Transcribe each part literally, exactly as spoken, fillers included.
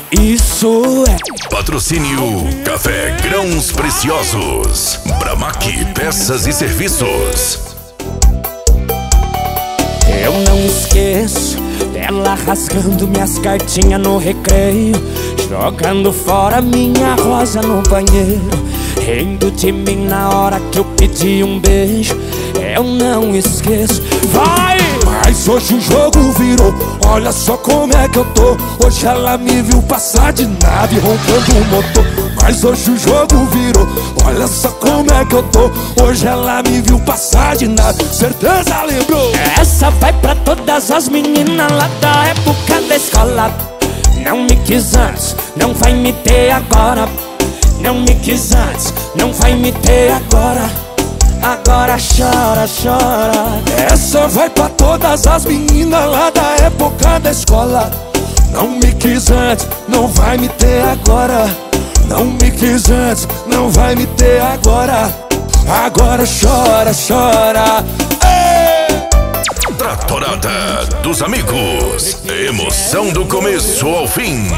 Isso é Patrocínio Café Grãos Preciosos, Bramac Peças e Serviços. Eu não esqueço dela rasgando minhas cartinhas no recreio, jogando fora minha rosa no banheiro, rindo de mim na hora que eu pedi um beijo. Eu não esqueço. Vai! Mas hoje o jogo virou, olha só como é que eu tô. Hoje ela me viu passar de nave roncando o motor. Mas hoje o jogo virou, olha só como é que eu tô. Hoje ela me viu passar de nave, certeza lembrou. Essa vai pra todas as meninas lá da época da escola. Não me quis antes, não vai me ter agora. Não me quis antes, não vai me ter agora. Agora chora, chora. Essa vai pra todas as meninas lá da época da escola. Não me quis antes, não vai me ter agora. Não me quis antes, não vai me ter agora. Agora chora, chora. Ei! Tratorada dos amigos, emoção do começo ao fim.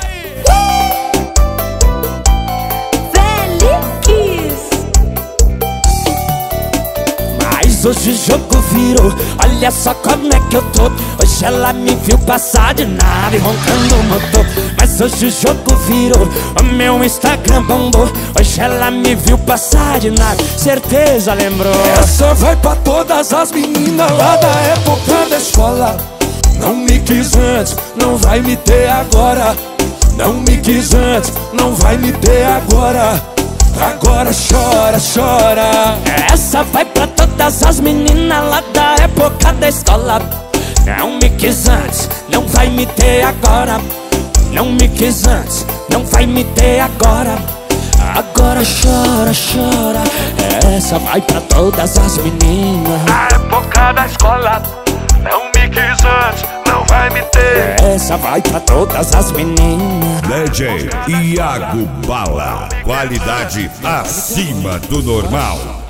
Hoje o jogo virou, olha só como é que eu tô. Hoje ela me viu passar de nave roncando o motor. Mas hoje o jogo virou, o meu Instagram bombou. Hoje ela me viu passar de nave, certeza lembrou. Essa vai pra todas as meninas lá da época da escola. Não me quis antes, não vai me ter agora. Não me quis antes, não vai me ter agora. Agora chora, chora. Essa vai pra todas as meninas lá da época da escola. Não me quis antes, não vai me ter agora. Não me quis antes, não vai me ter agora. Agora chora, chora. Essa vai pra todas as meninas da época da escola. Não me quis antes, não vai me ter. Essa vai pra todas as meninas. D J Iago Bala, qualidade acima do normal.